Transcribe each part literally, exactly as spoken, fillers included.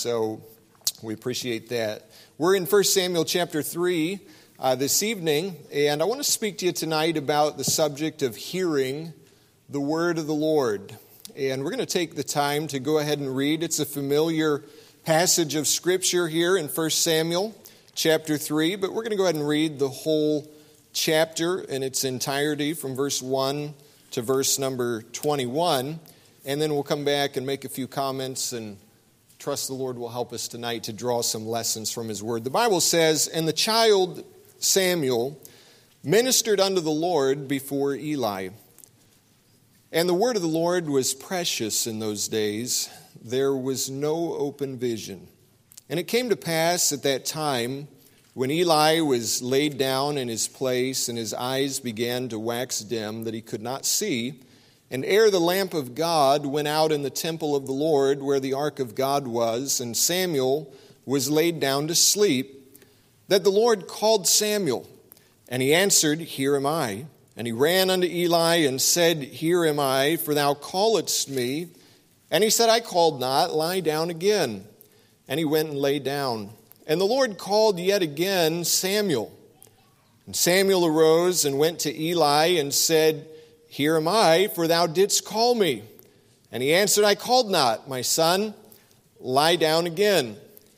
So we appreciate that. We're in First Samuel chapter three uh, this evening, and I want to speak to you tonight about the subject of hearing the word of the Lord. And we're going to take the time to go ahead and read. It's a familiar passage of Scripture here in First Samuel chapter three, but we're going to go ahead and read the whole chapter in its entirety from verse one to verse number twenty-one, and then we'll come back and make a few comments and trust the Lord will help us tonight to draw some lessons from His Word. The Bible says, "And the child Samuel ministered unto the Lord before Eli. And the word of the Lord was precious in those days. There was no open vision. And it came to pass at that time, when Eli was laid down in his place, and his eyes began to wax dim, that he could not see, and ere the lamp of God went out in the temple of the Lord, where the ark of God was, and Samuel was laid down to sleep, that the Lord called Samuel. And he answered, Here am I. And he ran unto Eli and said, Here am I, for thou calledst me. And he said, I called not, lie down again. And he went and lay down. And the Lord called yet again Samuel. And Samuel arose and went to Eli and said, Here am I, for thou didst call me. And he answered, I called not, my son, lie down again.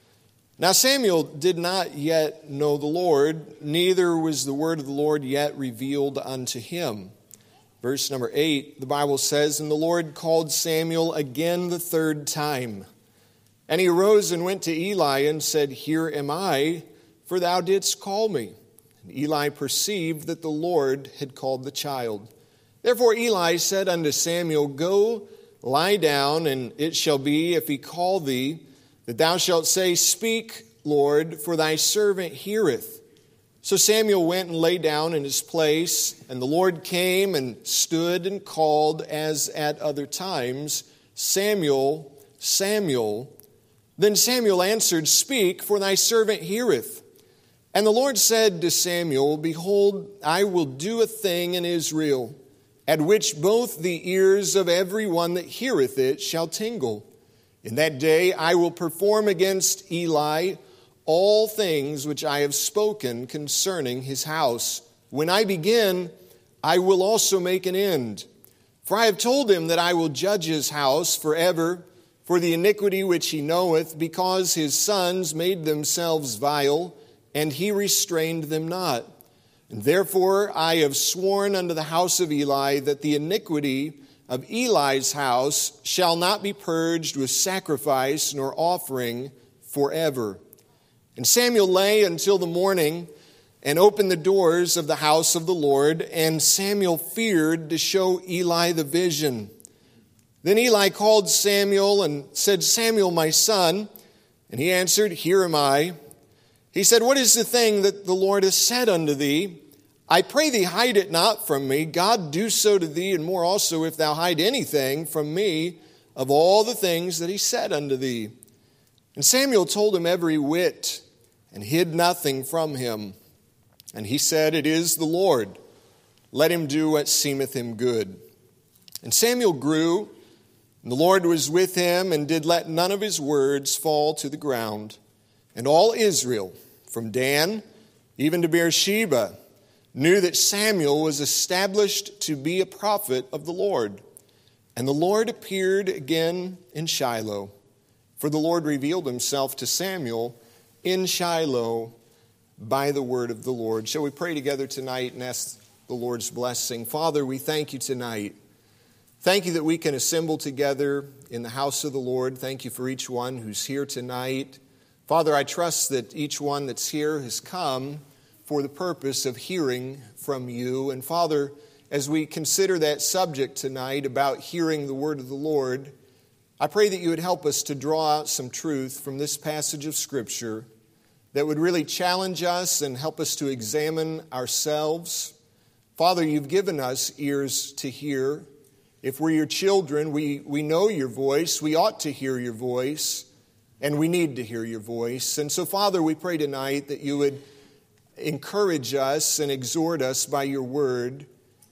Now Samuel did not yet know the Lord, neither was the word of the Lord yet revealed unto him. Verse number eight, the Bible says, And the Lord called Samuel again the third time. And he arose and went to Eli and said, Here am I, for thou didst call me. And Eli perceived that the Lord had called the child. Therefore Eli said unto Samuel, Go, lie down, and it shall be, if he call thee, that thou shalt say, Speak, Lord, for thy servant heareth. So Samuel went and lay down in his place, and the Lord came and stood and called, as at other times, Samuel, Samuel. Then Samuel answered, Speak, for thy servant heareth. And the Lord said to Samuel, Behold, I will do a thing in Israel, at which both the ears of every one that heareth it shall tingle. In that day I will perform against Eli all things which I have spoken concerning his house. When I begin, I will also make an end. For I have told him that I will judge his house forever for the iniquity which he knoweth, because his sons made themselves vile, and he restrained them not. And therefore I have sworn unto the house of Eli that the iniquity of Eli's house shall not be purged with sacrifice nor offering forever. And Samuel lay until the morning and opened the doors of the house of the Lord, and Samuel feared to show Eli the vision. Then Eli called Samuel and said, Samuel, my son. And he answered, Here am I. He said, What is the thing that the Lord has said unto thee? I pray thee, hide it not from me. God do so to thee, and more also, if thou hide anything from me of all the things that he said unto thee. And Samuel told him every whit, and hid nothing from him. And he said, It is the Lord. Let him do what seemeth him good. And Samuel grew, and the Lord was with him, and did let none of his words fall to the ground. And all Israel, from Dan even to Beersheba, knew that Samuel was established to be a prophet of the Lord. And the Lord appeared again in Shiloh, for the Lord revealed himself to Samuel in Shiloh by the word of the Lord. Shall we pray together tonight and ask the Lord's blessing? Father, we thank you tonight. Thank you that we can assemble together in the house of the Lord. Thank you for each one who's here tonight. Father, I trust that each one that's here has come for the purpose of hearing from you. And Father, as we consider that subject tonight about hearing the word of the Lord, I pray that you would help us to draw out some truth from this passage of Scripture that would really challenge us and help us to examine ourselves. Father, you've given us ears to hear. If we're your children, we, we know your voice. We ought to hear your voice, and we need to hear your voice. And so, Father, we pray tonight that you would encourage us and exhort us by your word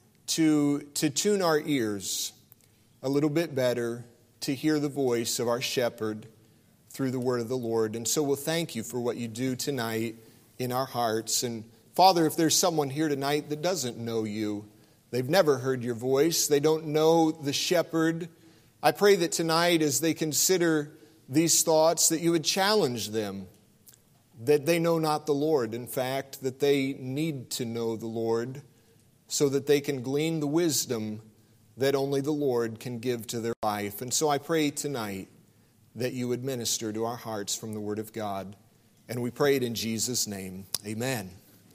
to, to tune our ears a little bit better to hear the voice of our shepherd through the word of the Lord. And so we'll thank you for what you do tonight in our hearts. And Father, if there's someone here tonight that doesn't know you, they've never heard your voice, they don't know the shepherd, I pray that tonight as they consider these thoughts that you would challenge them, that they know not the Lord. In fact, that they need to know the Lord so that they can glean the wisdom that only the Lord can give to their life. And so I pray tonight that you would minister to our hearts from the Word of God. And we pray it in Jesus' name. Amen.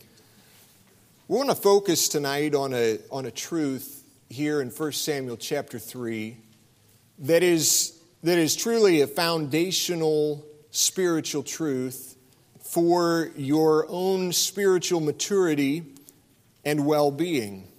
We want to focus tonight on a, on a truth here in First Samuel chapter three that is, that is truly a foundational spiritual truth for your own spiritual maturity and well-being.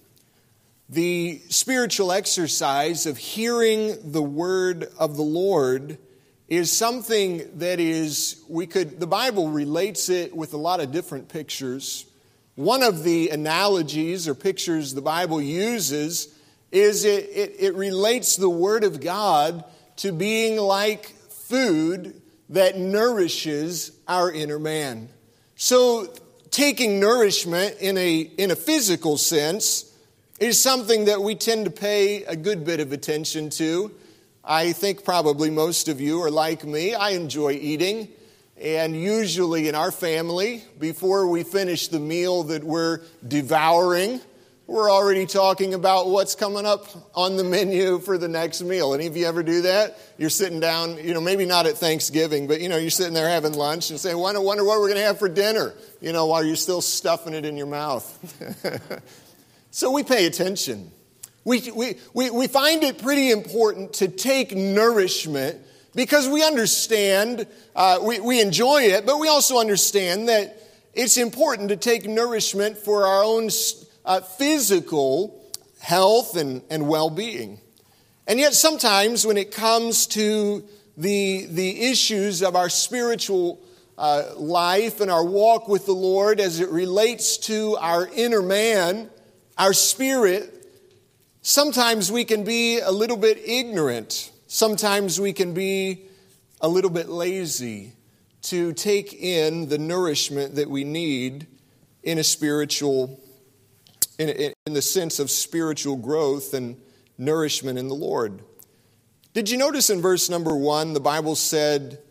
The spiritual exercise of hearing the word of the Lord is something that is, we could, the Bible relates it with a lot of different pictures. One of the analogies or pictures the Bible uses is it, it, it relates the Word of God to being like food that nourishes our inner man. So taking nourishment in a, in a physical sense is something that we tend to pay a good bit of attention to. I think probably most of you are like me. I enjoy eating. And usually in our family, before we finish the meal that we're devouring, we're already talking about what's coming up on the menu for the next meal. Any of you ever do that? You're sitting down, you know, maybe not at Thanksgiving, but, you know, you're sitting there having lunch and saying, I wonder what we're going to have for dinner, you know, while you're still stuffing it in your mouth. So we pay attention. We, we, we, we find it pretty important to take nourishment because we understand, uh, we, we enjoy it, but we also understand that it's important to take nourishment for our own uh, physical health and, and well-being. And yet sometimes when it comes to the, the issues of our spiritual uh, life and our walk with the Lord as it relates to our inner man, our spirit, sometimes we can be a little bit ignorant. Sometimes we can be a little bit lazy to take in the nourishment that we need in a spiritual, in, in the sense of spiritual growth and nourishment in the Lord. Did you notice in verse number one, the Bible said,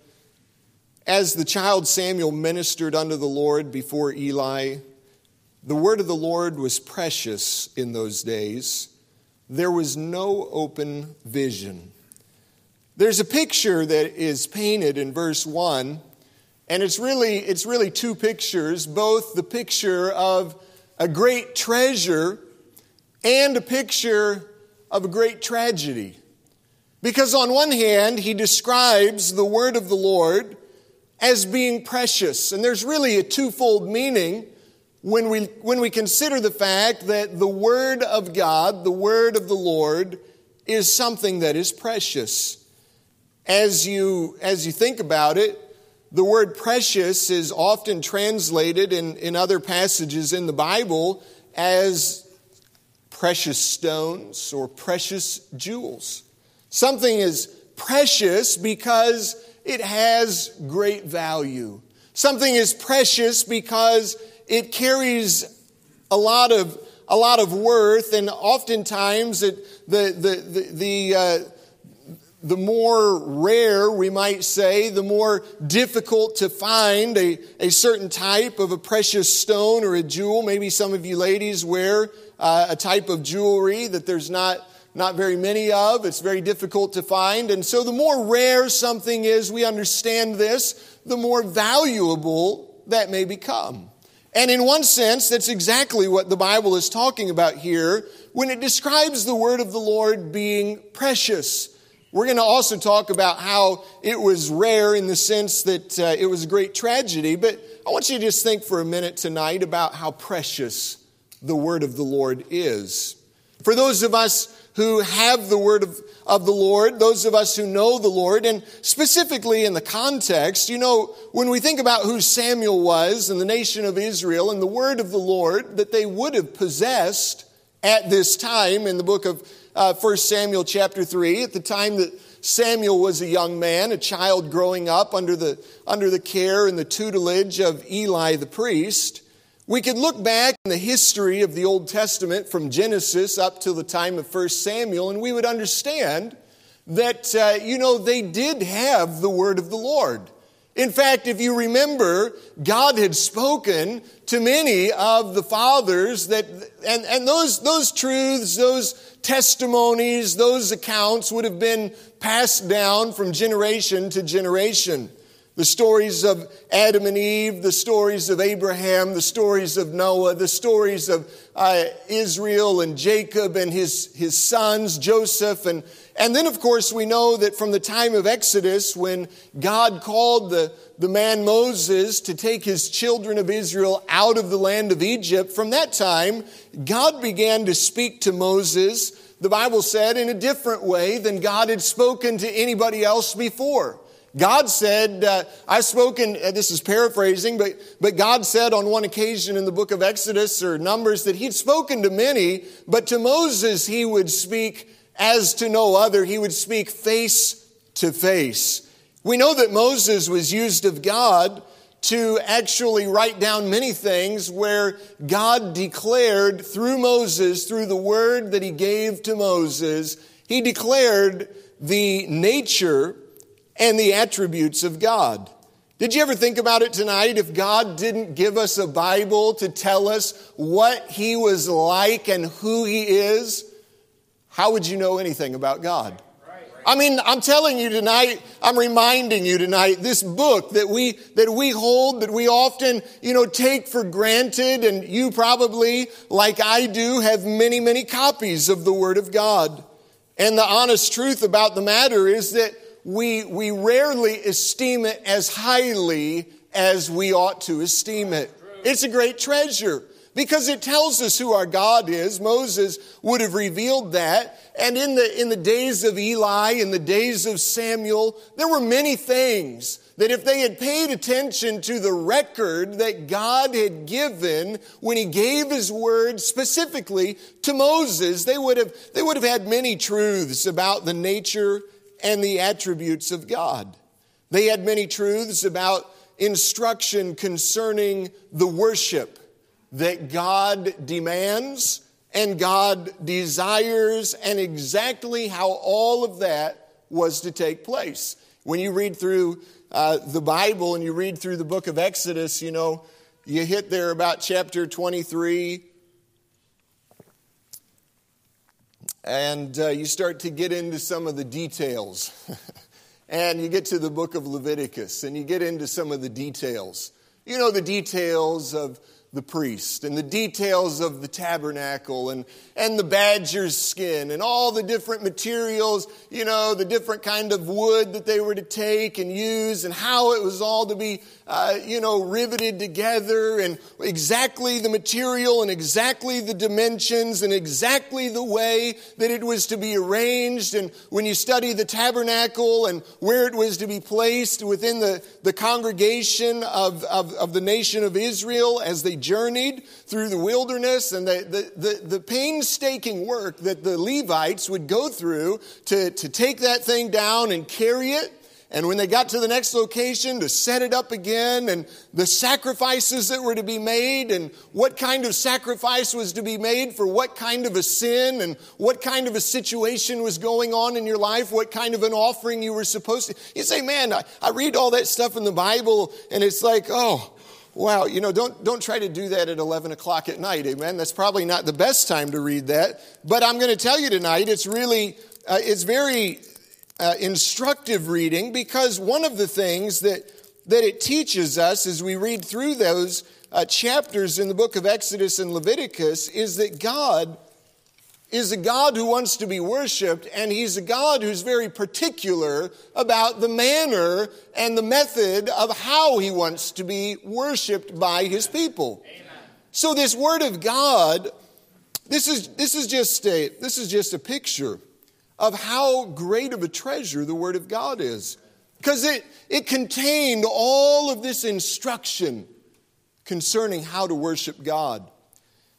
as the child Samuel ministered unto the Lord before Eli, the word of the Lord was precious in those days. There was no open vision. There's a picture that is painted in verse one, and it's really, it's really two pictures, both the picture of a great treasure and a picture of a great tragedy. Because on one hand, he describes the word of the Lord as being precious, and there's really a twofold meaning when we, when we consider the fact that the word of God, the word of the Lord, is something that is precious. As you, as you think about it, the word precious is often translated in, in other passages in the Bible as precious stones or precious jewels. Something is precious because it has great value. Something is precious because it carries a lot of a lot of worth, and oftentimes it, the the the the, uh, the more rare, we might say, the more difficult to find a, a certain type of a precious stone or a jewel. Maybe some of you ladies wear uh, a type of jewelry that there's not not very many of. It's very difficult to find, and so the more rare something is, we understand this, the more valuable that may become. And in one sense, that's exactly what the Bible is talking about here when it describes the word of the Lord being precious. We're going to also talk about how it was rare in the sense that uh, it was a great tragedy. But I want you to just think for a minute tonight about how precious the word of the Lord is. For those of us who have the word of, of the Lord, those of us who know the Lord, and specifically in the context, you know, when we think about who Samuel was and the nation of Israel and the word of the Lord that they would have possessed at this time in the book of uh, First Samuel chapter three, at the time that Samuel was a young man, a child growing up under the, under the care and the tutelage of Eli the priest. We could look back in the history of the Old Testament from Genesis up to the time of First Samuel, and we would understand that, uh, you know, they did have the word of the Lord. In fact, if you remember, God had spoken to many of the fathers that, and, and those, those truths, those testimonies, those accounts would have been passed down from generation to generation. The stories of Adam and Eve, the stories of Abraham, the stories of Noah, the stories of uh, Israel and Jacob and his, his sons, Joseph. And, and then, of course, we know that from the time of Exodus, when God called the, the man Moses to take his children of Israel out of the land of Egypt, from that time, God began to speak to Moses, the Bible said, in a different way than God had spoken to anybody else before. God said, uh, I've spoken, uh, this is paraphrasing, but, but God said on one occasion in the book of Exodus or Numbers that he'd spoken to many, but to Moses he would speak as to no other. He would speak face to face. We know that Moses was used of God to actually write down many things where God declared through Moses, through the word that he gave to Moses, he declared the nature and the attributes of God. Did you ever think about it tonight? If God didn't give us a Bible to tell us what he was like and who he is, how would you know anything about God? I mean, I'm telling you tonight, I'm reminding you tonight, this book that we that we hold, that we often, you know, take for granted, and you probably, like I do, have many, many copies of the Word of God. And the honest truth about the matter is that We, we rarely esteem it as highly as we ought to esteem it. It's a great treasure because it tells us who our God is. Moses would have revealed that. And in the, in the days of Eli, in the days of Samuel, there were many things that if they had paid attention to the record that God had given when he gave his word specifically to Moses, they would have, they would have had many truths about the nature and the attributes of God. They had many truths about instruction concerning the worship that God demands and God desires, and exactly how all of that was to take place. When you read through uh, the Bible and you read through the book of Exodus, you know, you hit there about chapter twenty-three, and uh, you start to get into some of the details. And you get to the book of Leviticus, and you get into some of the details. You know, the details of the priest, and the details of the tabernacle, and, and the badger's skin, and all the different materials, you know, the different kind of wood that they were to take and use, and how it was all to be, uh, you know, riveted together, and exactly the material, and exactly the dimensions, and exactly the way that it was to be arranged. And when you study the tabernacle and where it was to be placed within the, the congregation of, of, of the nation of Israel as they journeyed through the wilderness, and the, the, the, the painstaking work that the Levites would go through to, to take that thing down and carry it. And when they got to the next location, to set it up again, and the sacrifices that were to be made, and what kind of sacrifice was to be made for what kind of a sin, and what kind of a situation was going on in your life, what kind of an offering you were supposed to. You say, man, I, I read all that stuff in the Bible, and it's like, oh, wow, you know, don't don't try to do that at eleven o'clock at night, amen? That's probably not the best time to read that. But I'm going to tell you tonight, it's really, uh, it's very uh, instructive reading, because one of the things that, that it teaches us as we read through those uh, chapters in the book of Exodus and Leviticus is that God is a God who wants to be worshiped, and he's a God who's very particular about the manner and the method of how he wants to be worshiped by his people. Amen. So this word of God, this is this is just a this is just a picture of how great of a treasure the word of God is, because it it contained all of this instruction concerning how to worship God.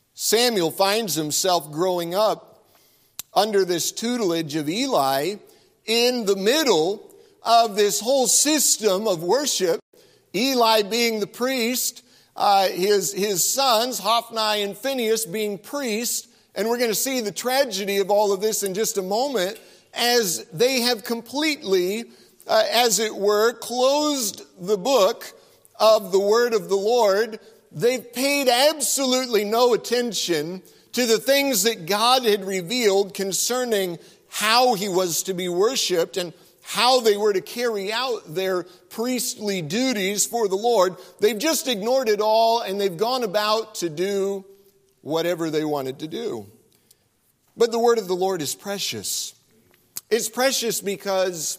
Samuel finds himself growing up under this tutelage of Eli, in the middle of this whole system of worship, Eli being the priest, uh, his, his sons, Hophni and Phinehas, being priests. And we're going to see the tragedy of all of this in just a moment, as they have completely, uh, as it were, closed the book of the word of the Lord. They've paid absolutely no attention to the things that God had revealed concerning how he was to be worshiped and how they were to carry out their priestly duties for the Lord. They've just ignored it all, and they've gone about to do whatever they wanted to do. But the word of the Lord is precious. It's precious because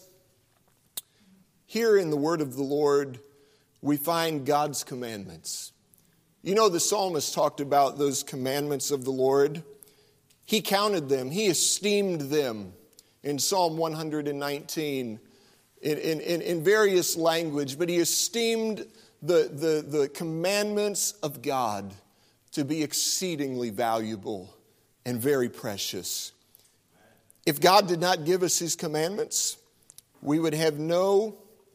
here in the word of the Lord, we find God's commandments. You know, the psalmist talked about those commandments of the Lord. He counted them. He esteemed them in Psalm one nineteen in, in, in various language. But he esteemed the, the, the commandments of God to be exceedingly valuable and very precious. If God did not give us his commandments, we would have no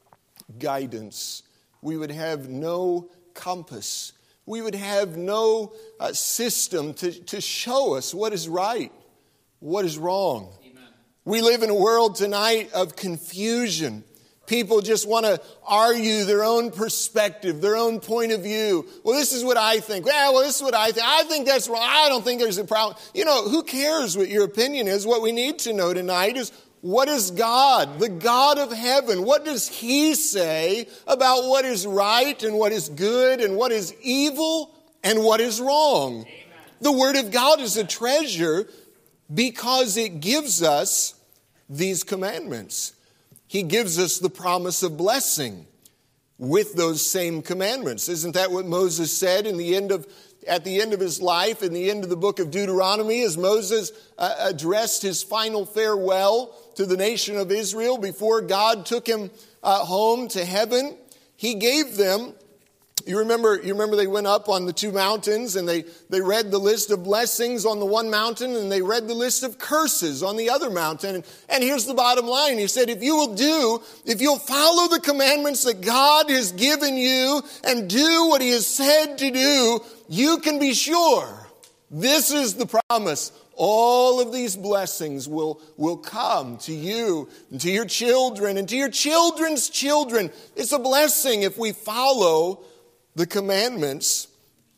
guidance. We would have no compass. We would have no uh, system to, to show us what is right, what is wrong. Amen. We live in a world tonight of confusion. People just want to argue their own perspective, their own point of view. Well, this is what I think. Well, well, this is what I think. I think that's wrong. I don't think there's a problem. You know, who cares what your opinion is? What we need to know tonight is, what is God, the God of heaven? What does he say about what is right and what is good and what is evil and what is wrong? Amen. The Word of God is a treasure because it gives us these commandments. He gives us the promise of blessing with those same commandments. Isn't that what Moses said in the end of At the end of his life, in the end of the book of Deuteronomy, as Moses uh, addressed his final farewell to the nation of Israel before God took him uh, home to heaven, he gave them, you remember, you remember they went up on the two mountains and they, they read the list of blessings on the one mountain and they read the list of curses on the other mountain. And, and here's the bottom line. He said, if you will do, if you'll follow the commandments that God has given you and do what he has said to do, you can be sure this is the promise. All of these blessings will, will come to you and to your children and to your children's children. It's a blessing if we follow the commandments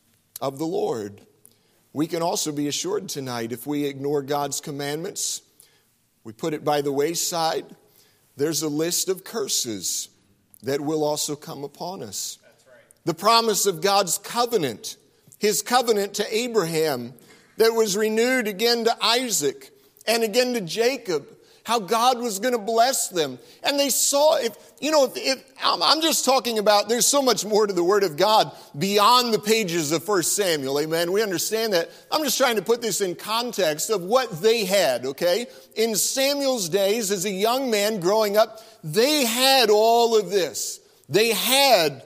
of the Lord. We can also be assured tonight, if we ignore God's commandments, we put it by the wayside, there's a list of curses that will also come upon us. That's right. The promise of God's covenant, his covenant to Abraham, that was renewed again to Isaac and again to Jacob, how God was going to bless them. And they saw, if you know, if, if I'm just talking about, there's so much more to the Word of God beyond the pages of First Samuel, amen? We understand that. I'm just trying to put this in context of what they had, okay? In Samuel's days, as a young man growing up, they had all of this. They had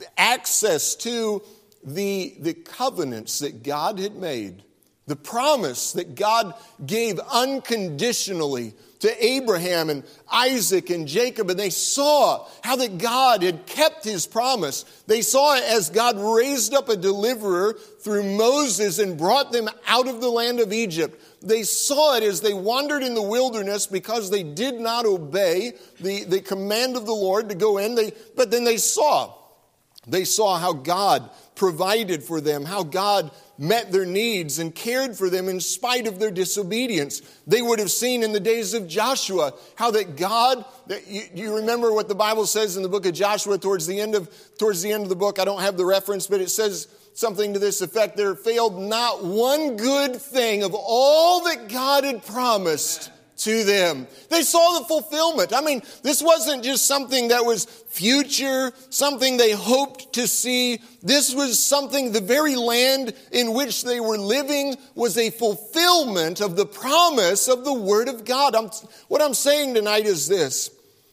access to the, the covenants that God had made, the promise that God gave unconditionally to Abraham and Isaac and Jacob, and they saw how that God had kept his promise. They saw it as God raised up a deliverer through Moses and brought them out of the land of Egypt. They saw it as they wandered in the wilderness because they did not obey the, the command of the Lord to go in. They, but then they saw, they saw how God provided for them, how God met their needs and cared for them in spite of their disobedience. They would have seen in the days of Joshua how that God, that you, you remember what the Bible says in the book of Joshua towards the end of towards the end of the book. I don't have the reference, but it says something to this effect: there failed not one good thing of all that God had promised to them. They saw the fulfillment. I mean, this wasn't just something that was future, something they hoped to see. This was something, the very land in which they were living was a fulfillment of the promise of the Word of God. I'm, what I'm saying tonight is this: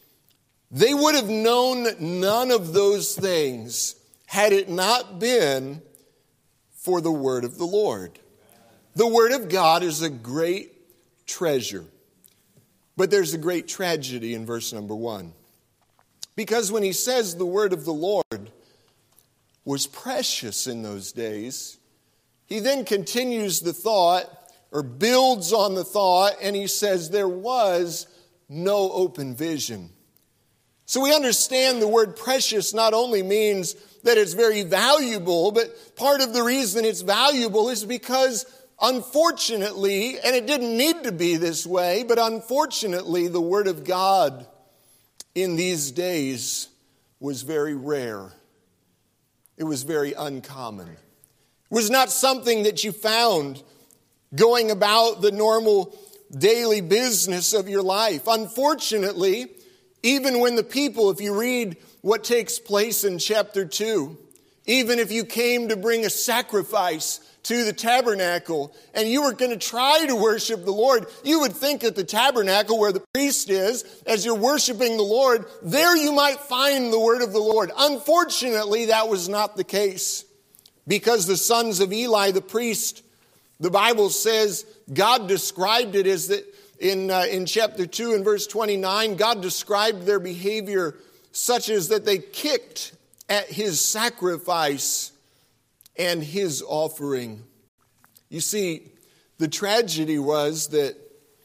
they would have known none of those things had it not been for the Word of the Lord. The Word of God is a great treasure. But there's a great tragedy in verse number one. Because when he says the word of the Lord was precious in those days, he then continues the thought, or builds on the thought, and he says there was no open vision. So we understand the word precious not only means that it's very valuable, but part of the reason it's valuable is because unfortunately, and it didn't need to be this way, but unfortunately the word of God in these days was very rare. It was very uncommon. It was not something that you found going about the normal daily business of your life. Unfortunately, even when the people, if you read what takes place in chapter two, even if you came to bring a sacrifice to the tabernacle and you were going to try to worship the Lord, you would think at the tabernacle where the priest is, as you're worshiping the Lord, there you might find the word of the Lord. Unfortunately, that was not the case, because the sons of Eli, the priest, the Bible says God described it as that in, uh, in chapter two and verse twenty-nine, God described their behavior such as that they kicked at his sacrifice and his offering. You see, the tragedy was that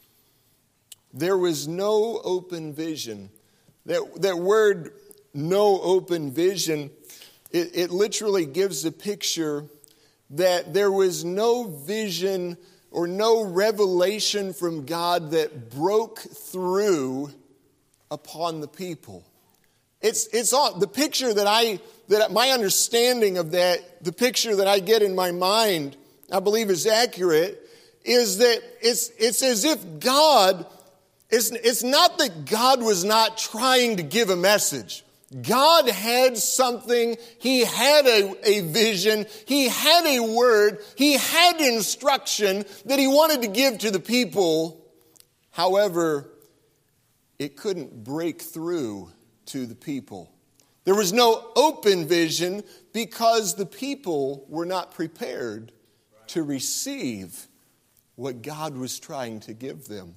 there was no open vision. That, that word, no open vision, it, it literally gives a picture that there was no vision or no revelation from God that broke through upon the people. It's it's all, the picture that I that my understanding of that, the picture that I get in my mind, I believe is accurate, is that it's it's as if God, it's, it's not that God was not trying to give a message. God had something, he had a, a vision, he had a word, he had instruction that he wanted to give to the people. However, it couldn't break through to the people. There was no open vision because the people were not prepared to receive what God was trying to give them.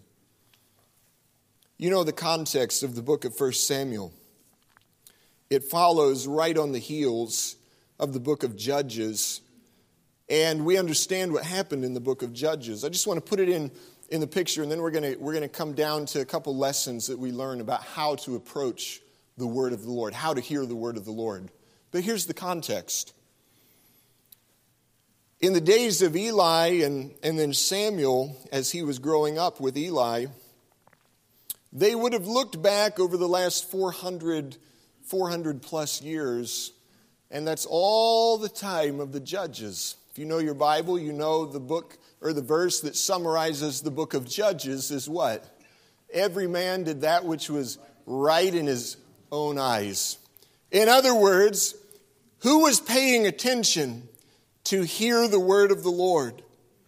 You know the context of the book of First Samuel. It follows right on the heels of the book of Judges. And we understand what happened in the book of Judges. I just want to put it in, in the picture, and then we're going to, we're going to come down to a couple lessons that we learn about how to approach the word of the Lord, how to hear the word of the Lord. But here's the context. In the days of Eli and, and then Samuel, as he was growing up with Eli, they would have looked back over the last four hundred, four hundred plus years, and that's all the time of the Judges. If you know your Bible, you know the book or the verse that summarizes the book of Judges is what? Every man did that which was right in his own eyes. In other words, who was paying attention to hear the word of the Lord?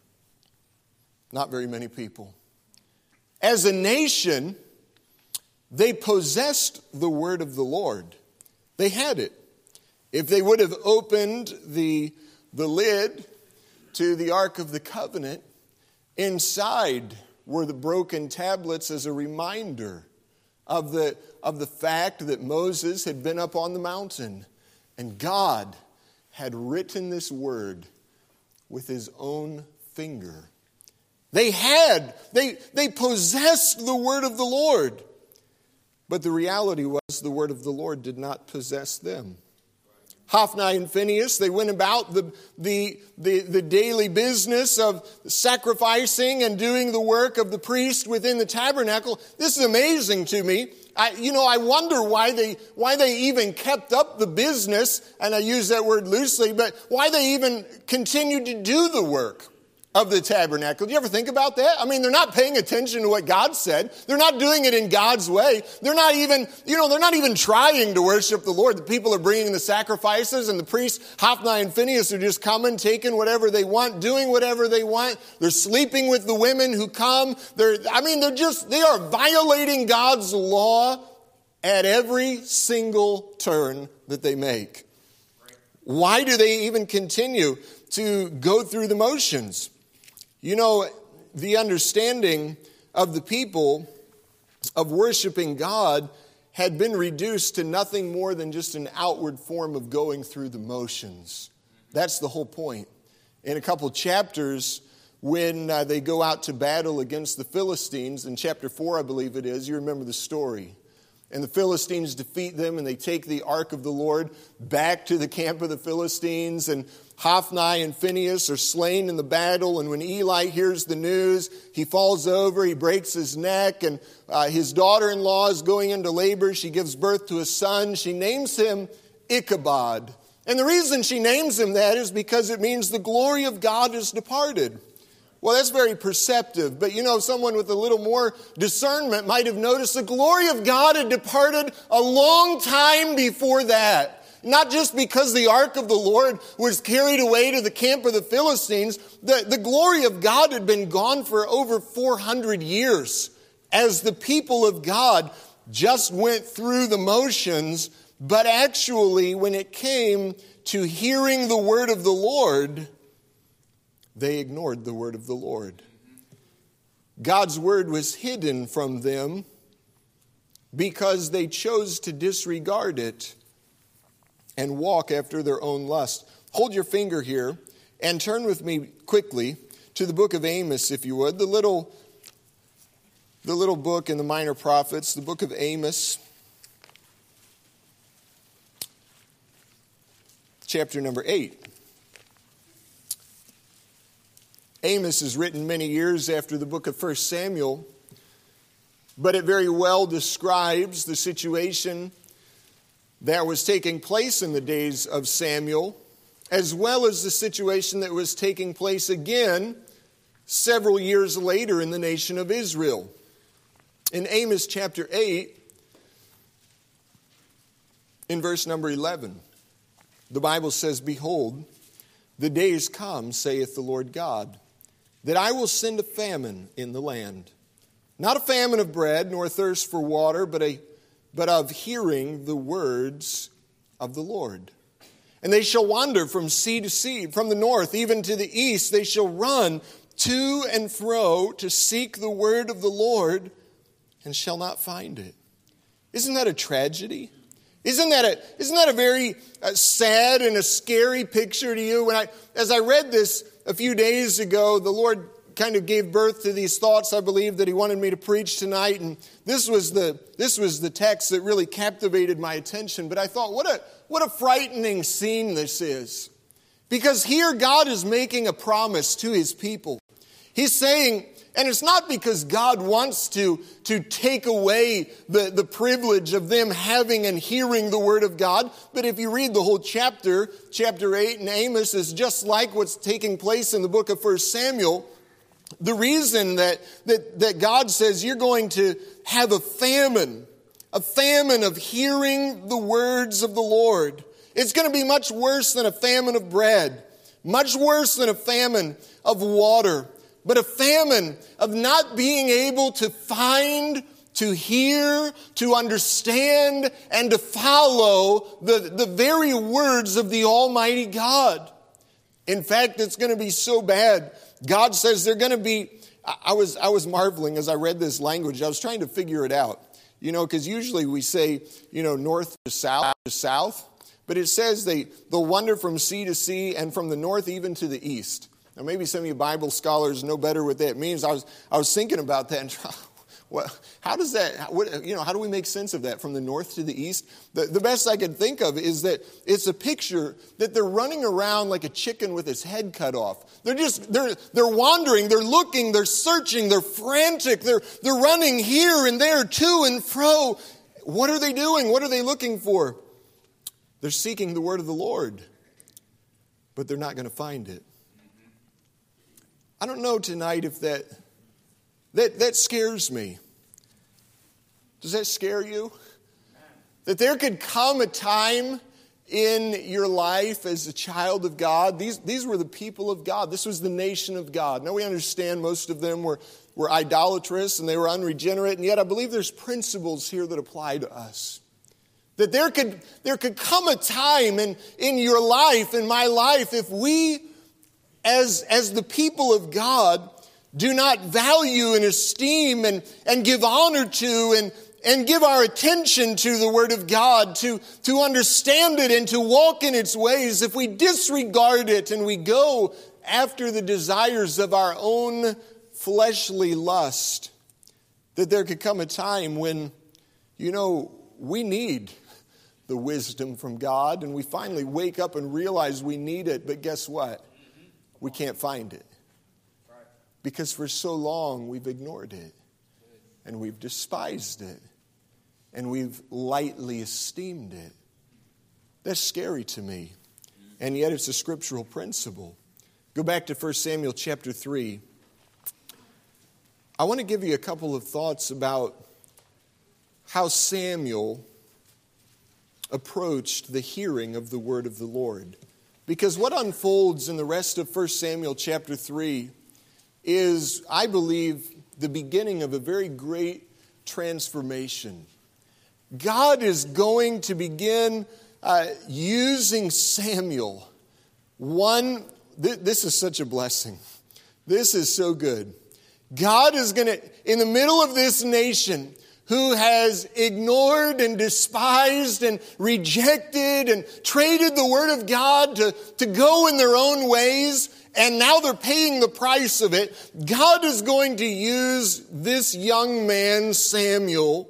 Not very many people. As a nation, they possessed the word of the Lord. They had it. If they would have opened the, the lid to the Ark of the Covenant, inside were the broken tablets as a reminder of the, of the fact that Moses had been up on the mountain and God had written this word with his own finger. They had, they, they possessed the word of the Lord. But the reality was the word of the Lord did not possess them. Hophni and Phinehas, they went about the, the, the, the daily business of sacrificing and doing the work of the priest within the tabernacle. This is amazing to me. I, you know, I wonder why they, why they even kept up the business, and I use that word loosely, but why they even continued to do the work of the tabernacle. Do you ever think about that? I mean, they're not paying attention to what God said. They're not doing it in God's way. They're not even, you know, they're not even trying to worship the Lord. The people are bringing the sacrifices, and the priests, Hophni and Phinehas, are just coming, taking whatever they want, doing whatever they want. They're sleeping with the women who come. They're, I mean, they're just, they are violating God's law at every single turn that they make. Why do they even continue to go through the motions? You know, the understanding of the people of worshiping God had been reduced to nothing more than just an outward form of going through the motions. That's the whole point. In a couple chapters, when uh, they go out to battle against the Philistines, in chapter four, I believe it is, you remember the story. And the Philistines defeat them, and they take the ark of the Lord back to the camp of the Philistines. And Hophni and Phinehas are slain in the battle. And when Eli hears the news, he falls over, he breaks his neck. And uh, his daughter-in-law is going into labor. She gives birth to a son. She names him Ichabod. And the reason she names him that is because it means the glory of God is departed. Well, that's very perceptive, but you know, someone with a little more discernment might have noticed the glory of God had departed a long time before that. Not just because the ark of the Lord was carried away to the camp of the Philistines, the, the glory of God had been gone for over four hundred years as the people of God just went through the motions, but actually when it came to hearing the word of the Lord, they ignored the word of the Lord. God's word was hidden from them because they chose to disregard it and walk after their own lust. Hold your finger here and turn with me quickly to the book of Amos, if you would. The little, the little book in the Minor Prophets, the book of Amos, chapter number eight. Amos is written many years after the book of First Samuel, but it very well describes the situation that was taking place in the days of Samuel, as well as the situation that was taking place again several years later in the nation of Israel. In Amos chapter eight, in verse number eleven, the Bible says, "Behold, the days come, saith the Lord God, that I will send a famine in the land. Not a famine of bread, nor thirst for water, but a but of hearing the words of the Lord. And they shall wander from sea to sea, from the north even to the east. They shall run to and fro to seek the word of the Lord, and shall not find it." Isn't that a tragedy? Isn't that a, isn't that a very uh, sad and a scary picture to you? When I, as I read this a few days ago, the Lord kind of gave birth to these thoughts, I believe, that He wanted me to preach tonight. And this was the this was the text that really captivated my attention. But I thought, what a what a frightening scene this is. Because here God is making a promise to His people. He's saying, and it's not because God wants to, to take away the, the privilege of them having and hearing the word of God. But if you read the whole chapter, chapter eight in Amos is just like what's taking place in the book of First Samuel. The reason that, that, that God says you're going to have a famine, a famine of hearing the words of the Lord. It's going to be much worse than a famine of bread, much worse than a famine of water. But a famine of not being able to find, to hear, to understand, and to follow the, the very words of the Almighty God. In fact, it's going to be so bad. God says they're going to be, I was, I was marveling as I read this language. I was trying to figure it out. You know, because usually we say, you know, north to south to south. But it says they, they'll wander from sea to sea and from the north even to the east. Now, maybe some of you Bible scholars know better what that means. I was I was thinking about that and trying, well, how does that, what, you know, how do we make sense of that from the north to the east? The, the best I could think of is that it's a picture that they're running around like a chicken with its head cut off. They're just, they're they're wandering, they're looking, they're searching, they're frantic, they're they're running here and there, to and fro. What are they doing? What are they looking for? They're seeking the word of the Lord, but they're not going to find it. I don't know tonight if that, that that scares me. Does that scare you? That there could come a time in your life as a child of God. These, these were the people of God. This was the nation of God. Now we understand most of them were, were idolatrous and they were unregenerate. And yet I believe there's principles here that apply to us. That there could, there could come a time in, in your life, in my life, if we As, as the people of God do not value and esteem and, and give honor to and, and give our attention to the Word of God, to, to understand it and to walk in its ways, if we disregard it and we go after the desires of our own fleshly lust, that there could come a time when, you know, we need the wisdom from God, and we finally wake up and realize we need it, but guess what? We can't find it. Because for so long we've ignored it, and we've despised it, and we've lightly esteemed it. That's scary to me, and yet it's a scriptural principle. Go back to First Samuel chapter three. I want to give you a couple of thoughts about how Samuel approached the hearing of the word of the Lord. Because what unfolds in the rest of First Samuel chapter three is, I believe, the beginning of a very great transformation. God is going to begin uh, using Samuel. One, th- this is such a blessing. This is so good. God is going to, in the middle of this nation who has ignored and despised and rejected and traded the word of God to, to go in their own ways, and now they're paying the price of it, God is going to use this young man, Samuel,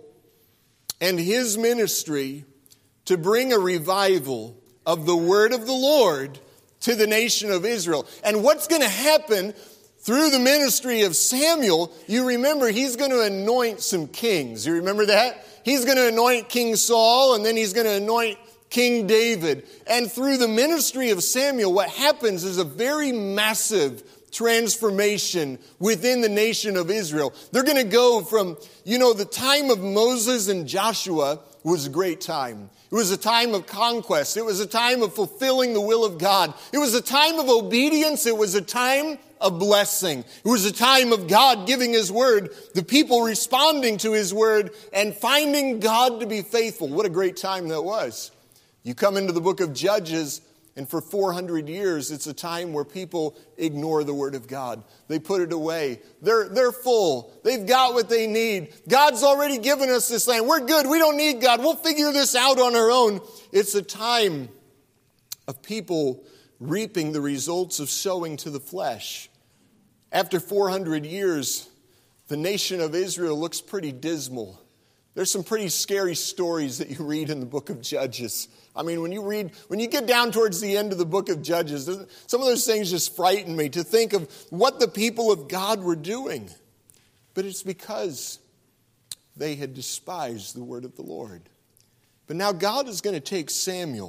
and his ministry to bring a revival of the word of the Lord to the nation of Israel. And what's going to happen through the ministry of Samuel, you remember he's going to anoint some kings. You remember that? He's going to anoint King Saul, and then he's going to anoint King David. And through the ministry of Samuel, what happens is a very massive transformation within the nation of Israel. They're going to go from, you know, the time of Moses and Joshua was a great time. It was a time of conquest. It was a time of fulfilling the will of God. It was a time of obedience. It was a time of blessing. It was a time of God giving His word, the people responding to His word, and finding God to be faithful. What a great time that was. You come into the book of Judges, and for four hundred years, it's a time where people ignore the word of God. They put it away. They're, they're full. They've got what they need. God's already given us this land. We're good. We don't need God. We'll figure this out on our own. It's a time of people reaping the results of sowing to the flesh. After four hundred years, the nation of Israel looks pretty dismal. There's some pretty scary stories that you read in the book of Judges. I mean, when you read, when you get down towards the end of the book of Judges, some of those things just frighten me to think of what the people of God were doing. But it's because they had despised the word of the Lord. But now God is going to take Samuel,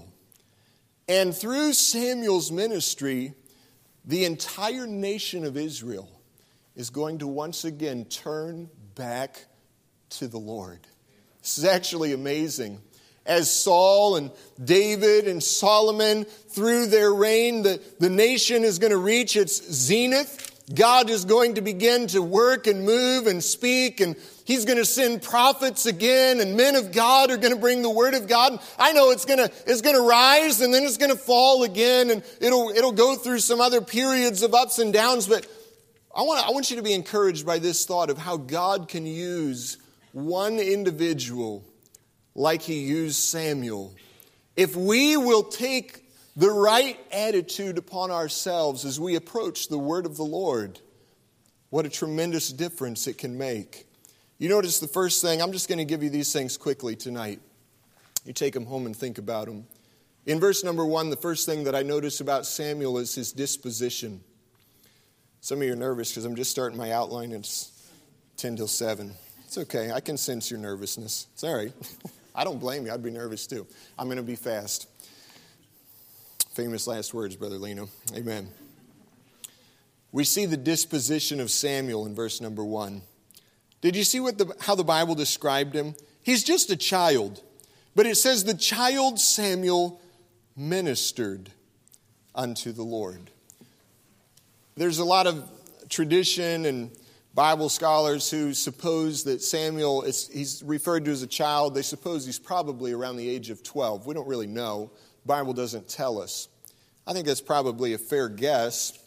and through Samuel's ministry, the entire nation of Israel is going to once again turn back to the Lord. This is actually amazing. As Saul and David and Solomon, through their reign, the, the nation is going to reach its zenith. God is going to begin to work and move and speak, and He's going to send prophets again, and men of God are going to bring the word of God. I know it's going to it's going to rise, and then it's going to fall again, and it'll it'll go through some other periods of ups and downs. But I want I want you to be encouraged by this thought of how God can use one individual like He used Samuel. If we will take the right attitude upon ourselves as we approach the word of the Lord, what a tremendous difference it can make. You notice the first thing, I'm just going to give you these things quickly tonight. You take them home and think about them. In verse number one, the first thing that I notice about Samuel is his disposition. Some of you are nervous because I'm just starting my outline. It's ten till seven. It's okay. I can sense your nervousness. It's all right. I don't blame you. I'd be nervous too. I'm going to be fast. Famous last words, Brother Lino. Amen. We see the disposition of Samuel in verse number one. Did you see what the, how the Bible described him? He's just a child. But it says the child Samuel ministered unto the Lord. There's a lot of tradition and Bible scholars who suppose that Samuel, is, he's referred to as a child. They suppose he's probably around the age of twelve. We don't really know. The Bible doesn't tell us. I think that's probably a fair guess.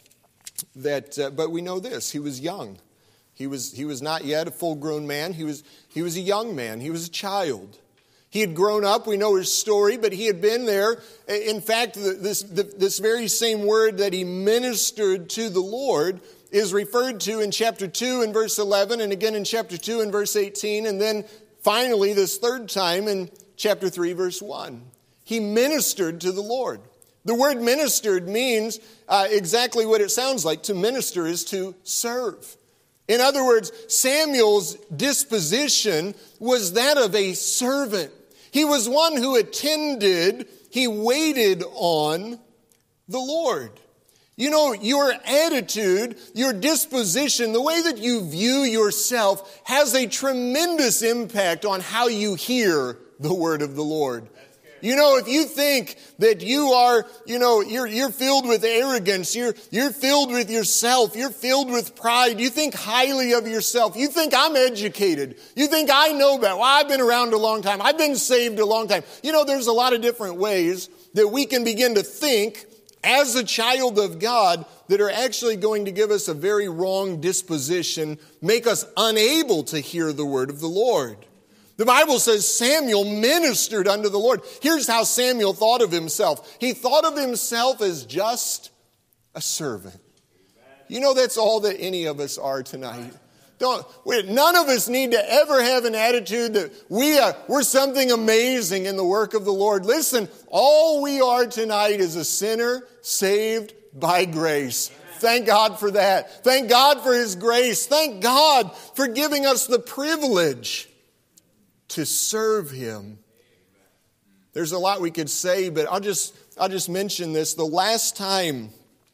that, uh, but we know this, he was young. He was, he was not yet a full-grown man. He was, he was a young man. He was a child. He had grown up. We know his story, but he had been there. In fact, this, this very same word that he ministered to the Lord is referred to in chapter two and verse eleven, and again in chapter two and verse eighteen, and then finally this third time in chapter three, verse one. He ministered to the Lord. The word ministered means uh, exactly what it sounds like. To minister is to serve. In other words, Samuel's disposition was that of a servant. He was one who attended, he waited on the Lord. You know, your attitude, your disposition, the way that you view yourself has a tremendous impact on how you hear the word of the Lord. You know, if you think that you are, you know, you're, you're filled with arrogance, you're, you're filled with yourself, you're filled with pride, you think highly of yourself, you think I'm educated, you think I know better, well, I've been around a long time, I've been saved a long time. You know, there's a lot of different ways that we can begin to think as a child of God that are actually going to give us a very wrong disposition, make us unable to hear the word of the Lord. The Bible says Samuel ministered unto the Lord. Here's how Samuel thought of himself. He thought of himself as just a servant. You know, that's all that any of us are tonight. Don't, wait, none of us need to ever have an attitude that we are, we're something amazing in the work of the Lord. Listen, all we are tonight is a sinner saved by grace. Thank God for that. Thank God for His grace. Thank God for giving us the privilege to serve Him. There's a lot we could say, but I'll just I'll just mention this. The last time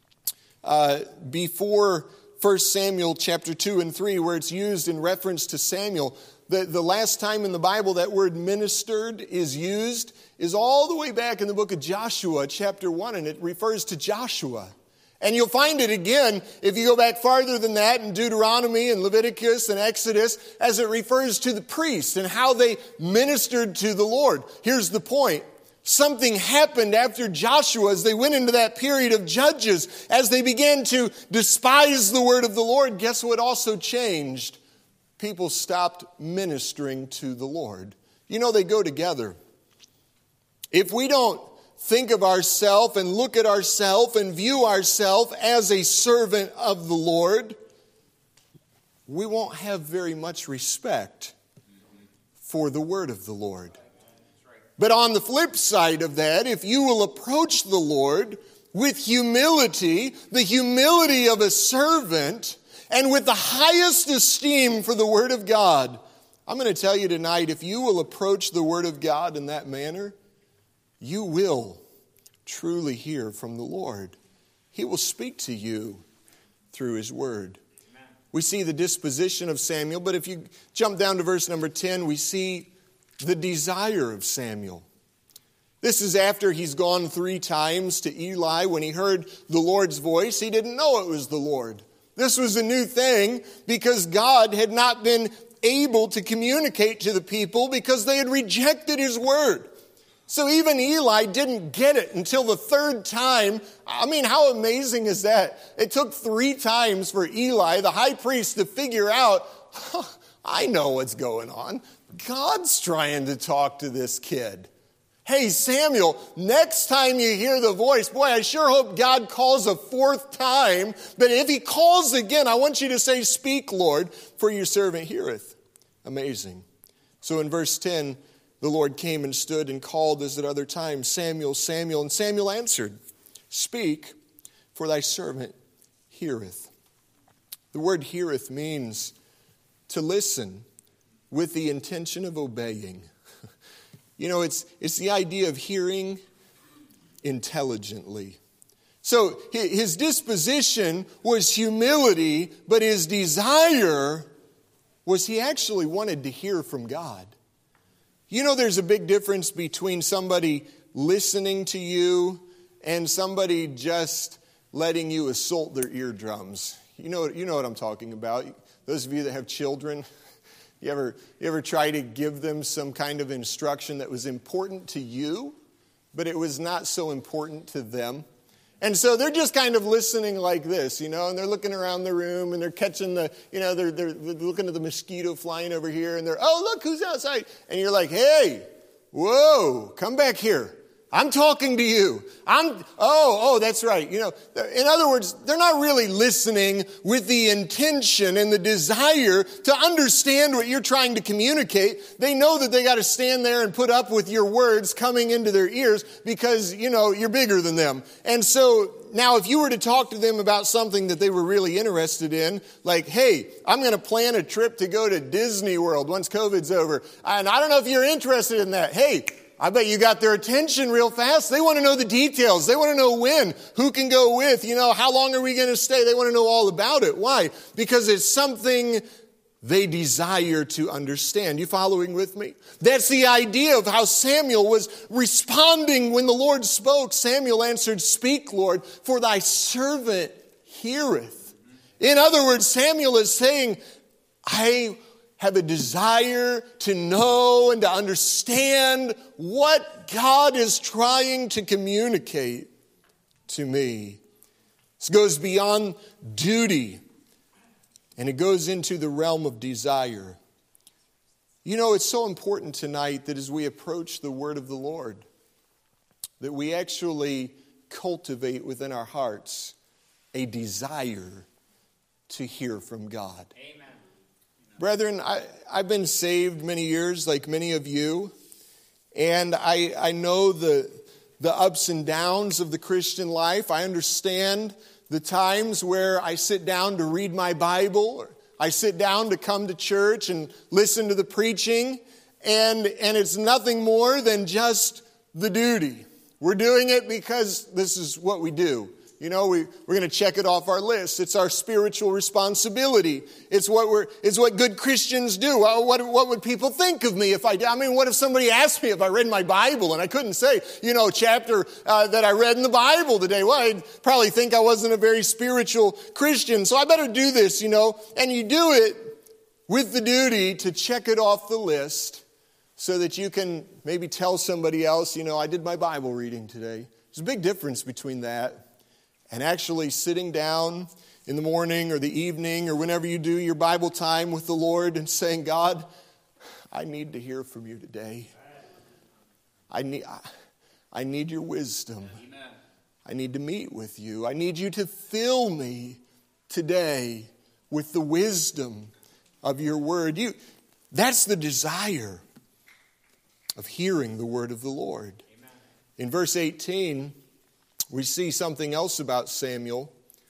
uh, before First Samuel chapter two and three, where it's used in reference to Samuel, the, the last time in the Bible that word ministered is used is all the way back in the book of Joshua chapter one, and it refers to Joshua. And you'll find it again if you go back farther than that in Deuteronomy and Leviticus and Exodus as it refers to the priests and how they ministered to the Lord. Here's the point. Something happened after Joshua as they went into that period of judges. As they began to despise the word of the Lord, guess what also changed? People stopped ministering to the Lord. You know, they go together. If we don't think of ourselves and look at ourselves and view ourselves as a servant of the Lord, we won't have very much respect for the word of the Lord. But on the flip side of that, if you will approach the Lord with humility, the humility of a servant, and with the highest esteem for the word of God, I'm going to tell you tonight, if you will approach the word of God in that manner, you will truly hear from the Lord. He will speak to you through His word. Amen. We see the disposition of Samuel, but if you jump down to verse number ten, we see the desire of Samuel. This is after he's gone three times to Eli. When he heard the Lord's voice, he didn't know it was the Lord. This was a new thing because God had not been able to communicate to the people because they had rejected His word. So even Eli didn't get it until the third time. I mean, how amazing is that? It took three times for Eli, the high priest, to figure out, oh, I know what's going on. God's trying to talk to this kid. Hey, Samuel, next time you hear the voice, boy, I sure hope God calls a fourth time. But if He calls again, I want you to say, speak, Lord, for your servant heareth. Amazing. So in verse ten, the Lord came and stood and called as at other times, Samuel, Samuel. And Samuel answered, speak, for thy servant heareth. The word heareth means to listen with the intention of obeying. You know, it's, it's the idea of hearing intelligently. So his disposition was humility, but his desire was he actually wanted to hear from God. You know, there's a big difference between somebody listening to you and somebody just letting you assault their eardrums. You know, you know what I'm talking about. Those of you that have children, you ever, you ever try to give them some kind of instruction that was important to you, but it was not so important to them? And so they're just kind of listening like this, you know, and they're looking around the room and they're catching the, you know, they're, they're looking at the mosquito flying over here and they're, oh, look who's outside. And you're like, hey, whoa, come back here. I'm talking to you. I'm, oh, oh, that's right. You know, in other words, they're not really listening with the intention and the desire to understand what you're trying to communicate. They know that they got to stand there and put up with your words coming into their ears because, you know, you're bigger than them. And so now if you were to talk to them about something that they were really interested in, like, hey, I'm going to plan a trip to go to Disney World once COVID's over. And I don't know if you're interested in that. Hey, I bet you got their attention real fast. They want to know the details. They want to know when, who can go with, you know, how long are we going to stay? They want to know all about it. Why? Because it's something they desire to understand. You following with me? That's the idea of how Samuel was responding when the Lord spoke. Samuel answered, speak, Lord, for thy servant heareth. In other words, Samuel is saying, I have a desire to know and to understand what God is trying to communicate to me. This goes beyond duty, and it goes into the realm of desire. You know, it's so important tonight that as we approach the word of the Lord, that we actually cultivate within our hearts a desire to hear from God. Amen. Brethren, I, I've been saved many years, like many of you, and I, I know the, the ups and downs of the Christian life. I understand the times where I sit down to read my Bible, or I sit down to come to church and listen to the preaching, and, and it's nothing more than just the duty. We're doing it because this is what we do. You know, we, we're going to check it off our list. It's our spiritual responsibility. It's what we're, it's what good Christians do. Well, what, what would people think of me if I did? I mean, what if somebody asked me if I read my Bible and I couldn't say, you know, chapter uh, that I read in the Bible today? Well, I'd probably think I wasn't a very spiritual Christian. So I better do this, you know. And you do it with the duty to check it off the list so that you can maybe tell somebody else, you know, I did my Bible reading today. There's a big difference between that and actually sitting down in the morning or the evening or whenever you do your Bible time with the Lord and saying, God, I need to hear from you today. I need, I need your wisdom. I need to meet with you. I need you to fill me today with the wisdom of your word. You, that's the desire of hearing the word of the Lord. In verse eighteen, we see something else about Samuel.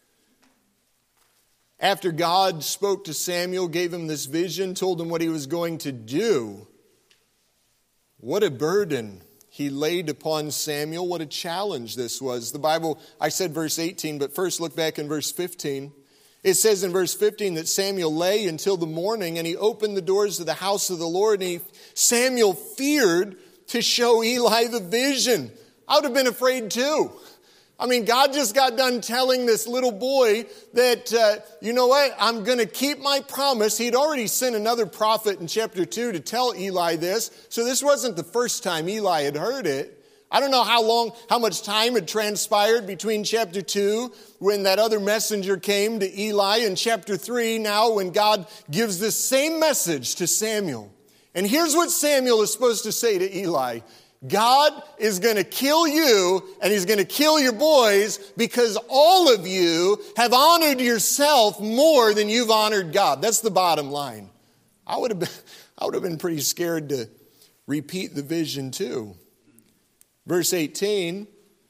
After God spoke to Samuel, gave him this vision, told him what he was going to do, what a burden he laid upon Samuel. What a challenge this was. The Bible, I said verse eighteen, but first look back in verse fifteen. It says in verse fifteen that Samuel lay until the morning, and he opened the doors of the house of the Lord, and he, Samuel feared to show Eli the vision. I would have been afraid too. I mean, God just got done telling this little boy that, uh, you know what, I'm going to keep my promise. He'd already sent another prophet in chapter two to tell Eli this. So this wasn't the first time Eli had heard it. I don't know how long, how much time had transpired between chapter two when that other messenger came to Eli and chapter three now when God gives this same message to Samuel. And here's what Samuel is supposed to say to Eli. God is going to kill you and he's going to kill your boys because all of you have honored yourself more than you've honored God. That's the bottom line. I would have been, I would have been pretty scared to repeat the vision too. Verse eighteen,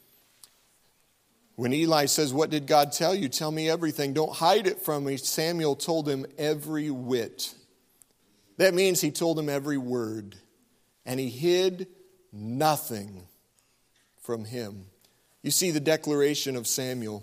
when Eli says, what did God tell you? Tell me everything. Don't hide it from me. Samuel told him every whit. That means he told him every word. And he hid nothing from him. You see the declaration of Samuel.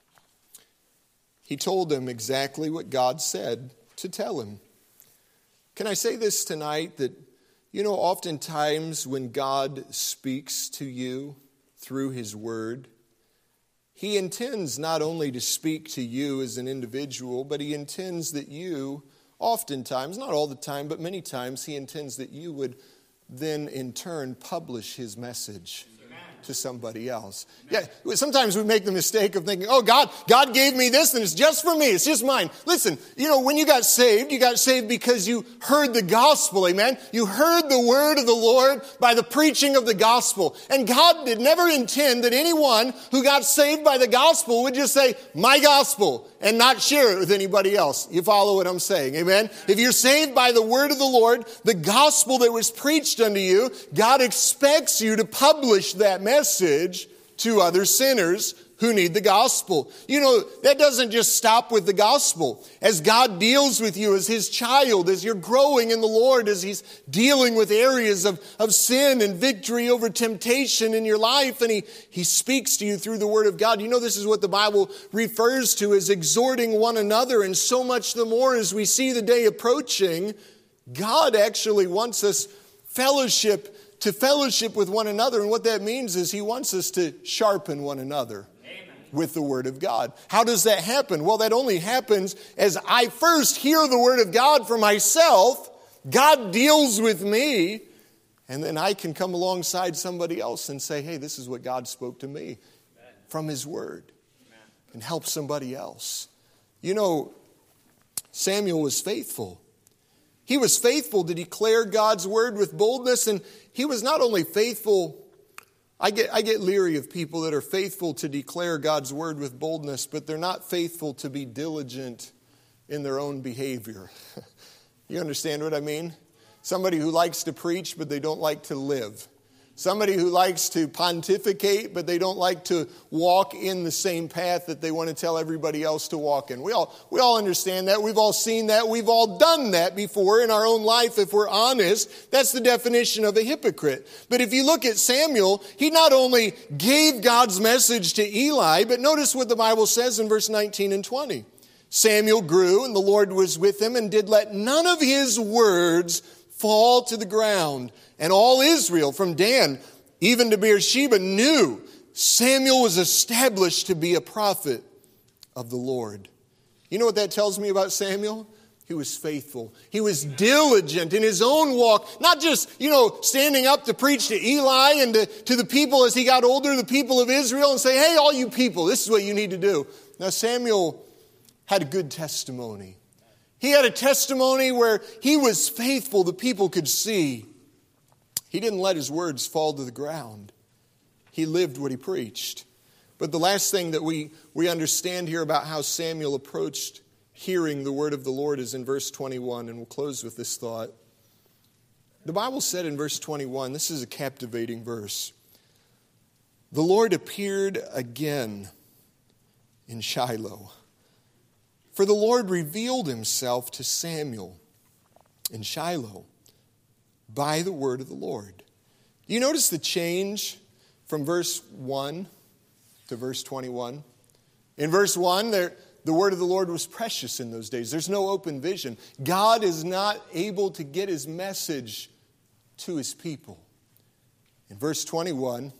He told him exactly what God said to tell him. Can I say this tonight that, you know, oftentimes when God speaks to you through his word, he intends not only to speak to you as an individual, but he intends that you, oftentimes, not all the time, but many times, he intends that you would then in turn publish his message. Amen. to somebody else. Yeah, sometimes we make the mistake of thinking, oh, God, God gave me this and it's just for me. It's just mine. Listen, you know, when you got saved, you got saved because you heard the gospel, amen? You heard the word of the Lord by the preaching of the gospel. And God did never intend that anyone who got saved by the gospel would just say, my gospel, and not share it with anybody else. You follow what I'm saying, amen? If you're saved by the word of the Lord, the gospel that was preached unto you, God expects you to publish that message to other sinners who need the gospel. You know, that doesn't just stop with the gospel. As God deals with you as his child, as you're growing in the Lord, as he's dealing with areas of, of sin and victory over temptation in your life, and he, he speaks to you through the word of God. You know, this is what the Bible refers to as exhorting one another, and so much the more as we see the day approaching, God actually wants us fellowship to fellowship with one another. And what that means is he wants us to sharpen one another with the word of God. How does that happen? Well, that only happens as I first hear the word of God for myself. God deals with me. And then I can come alongside somebody else and say, hey, this is what God spoke to me from his word. And help somebody else. You know, Samuel was faithful. He was faithful to declare God's word with boldness, and he was not only faithful. I get, I get leery of people that are faithful to declare God's word with boldness, but they're not faithful to be diligent in their own behavior. You understand what I mean? Somebody who likes to preach, but they don't like to live. Somebody who likes to pontificate, but they don't like to walk in the same path that they want to tell everybody else to walk in. We all, we all understand that. We've all seen that. We've all done that before in our own life, if we're honest. That's the definition of a hypocrite. But if you look at Samuel, he not only gave God's message to Eli, but notice what the Bible says in verse nineteen and twenty. Samuel grew, and the Lord was with him, and did let none of his words fall to the ground. And all Israel, from Dan even to Beersheba, knew Samuel was established to be a prophet of the Lord. You know what that tells me about Samuel? He was faithful. He was diligent in his own walk, not just, you know, standing up to preach to Eli and to, to the people as he got older, the people of Israel, and say, hey, all you people, this is what you need to do. Now, Samuel had a good testimony. He had a testimony where he was faithful. The people could see. He didn't let his words fall to the ground. He lived what he preached. But the last thing that we, we understand here about how Samuel approached hearing the word of the Lord is in verse twenty-one, and we'll close with this thought. The Bible said in verse twenty-one, this is a captivating verse. The Lord appeared again in Shiloh. For the Lord revealed himself to Samuel in Shiloh by the word of the Lord. You notice the change from verse one to verse twenty-one? In verse one, there, the word of the Lord was precious in those days. There's no open vision. God is not able to get his message to his people. In verse twenty-one,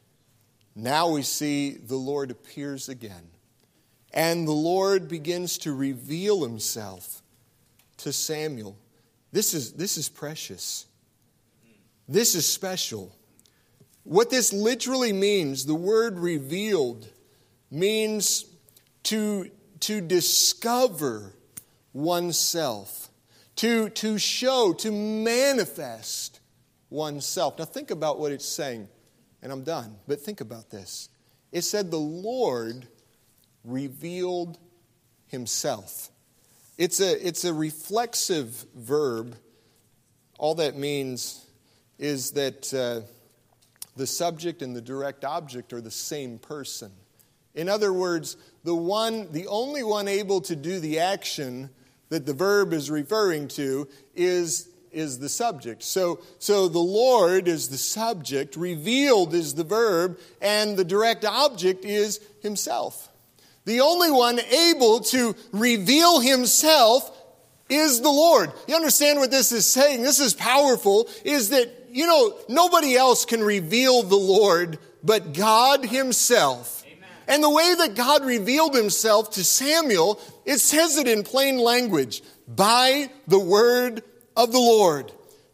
now we see the Lord appears again. And the Lord begins to reveal himself to Samuel. This is, this is precious. This is special. What this literally means, the word revealed, means to, to discover oneself, to, to show, to manifest oneself. Now think about what it's saying, and I'm done, but think about this. It said the Lord revealed himself. It's a, it's a reflexive verb. All that means is that uh, the subject and the direct object are the same person. In other words, the one, the only one able to do the action that the verb is referring to is, is the subject. So, so the Lord is the subject, revealed is the verb, and the direct object is himself. The only one able to reveal himself is the Lord. You understand what this is saying? This is powerful, is that, you know, nobody else can reveal the Lord but God himself. Amen. And the way that God revealed himself to Samuel, it says it in plain language, by the word of the Lord.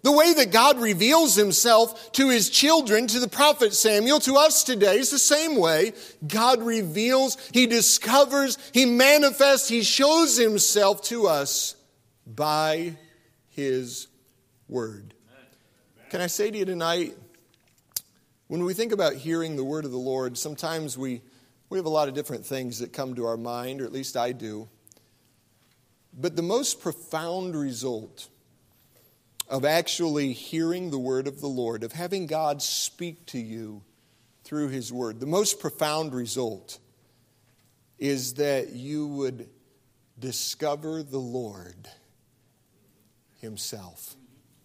The way that God reveals himself to his children, to the prophet Samuel, to us today, is the same way. God reveals, he discovers, he manifests, he shows himself to us by his word. Can I say to you tonight, when we think about hearing the word of the Lord, sometimes we, we have a lot of different things that come to our mind, or at least I do. But the most profound result of actually hearing the word of the Lord, of having God speak to you through his word, the most profound result is that you would discover the Lord himself.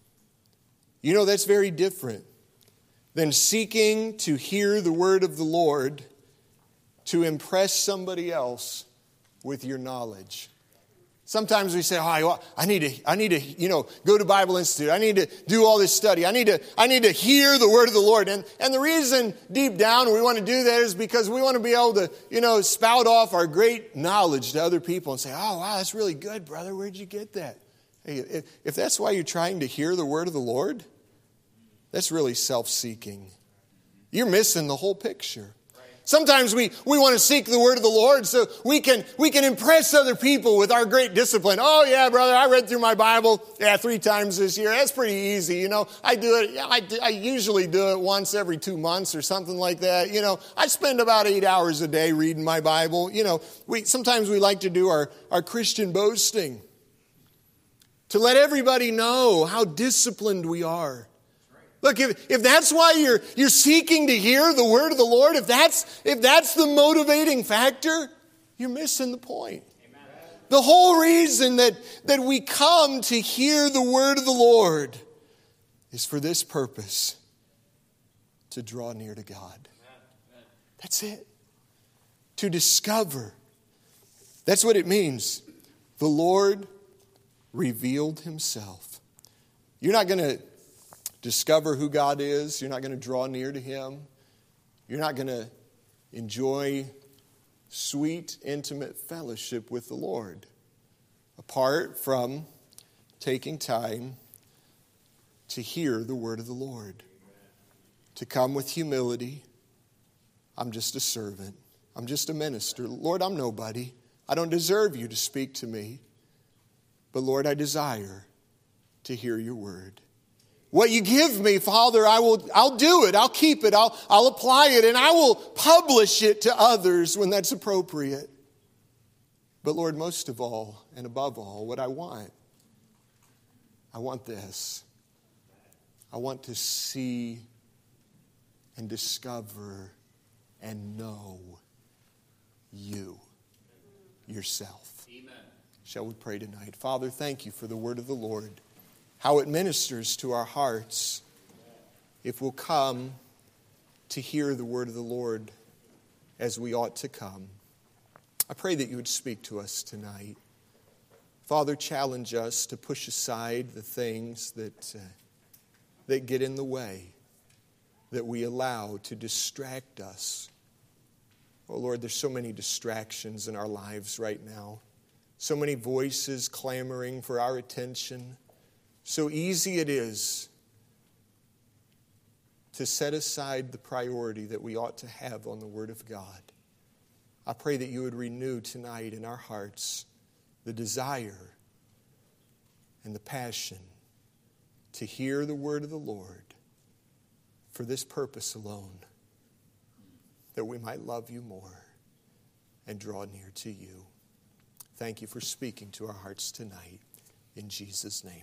You know, that's very different than seeking to hear the word of the Lord to impress somebody else with your knowledge. Sometimes we say, oh, I need to, I need to, you know, go to Bible Institute. I need to do all this study. I need to, I need to hear the word of the Lord. And, and the reason deep down we want to do that is because we want to be able to, you know, spout off our great knowledge to other people and say, oh, wow, that's really good, brother. Where'd you get that? Hey, if, if that's why you're trying to hear the word of the Lord, that's really self-seeking. You're missing the whole picture. Sometimes we, we want to seek the word of the Lord so we can we can impress other people with our great discipline. Oh, yeah, brother, I read through my Bible, yeah, three times this year. That's pretty easy, you know. I do it, yeah, I, I usually do it once every two months or something like that. You know, I spend about eight hours a day reading my Bible. You know, we sometimes we like to do our, our Christian boasting to let everybody know how disciplined we are. Look, if, if that's why you're, you're seeking to hear the word of the Lord, if that's, if that's the motivating factor, you're missing the point. Amen. The whole reason that, that we come to hear the word of the Lord is for this purpose, to draw near to God. Amen. That's it. To discover. That's what it means. The Lord revealed himself. You're not going to discover who God is. You're not going to draw near to him. You're not going to enjoy sweet, intimate fellowship with the Lord apart from taking time to hear the word of the Lord. To come with humility. I'm just a servant. I'm just a minister. Lord, I'm nobody. I don't deserve you to speak to me. But Lord, I desire to hear your word. What you give me, Father, I will, I'll do it. I'll keep it. I'll, I'll apply it. And I will publish it to others when that's appropriate. But Lord, most of all and above all, what I want, I want this. I want to see and discover and know you, yourself. Amen. Shall we pray tonight? Father, thank you for the word of the Lord. How it ministers to our hearts if we'll come to hear the word of the Lord as we ought to come. I pray that you would speak to us tonight. Father, challenge us to push aside the things that, uh, that get in the way, that we allow to distract us. Oh Lord, there's so many distractions in our lives right now. So many voices clamoring for our attention. So easy it is to set aside the priority that we ought to have on the Word of God. I pray that you would renew tonight in our hearts the desire and the passion to hear the Word of the Lord for this purpose alone, that we might love you more and draw near to you. Thank you for speaking to our hearts tonight. In Jesus' name.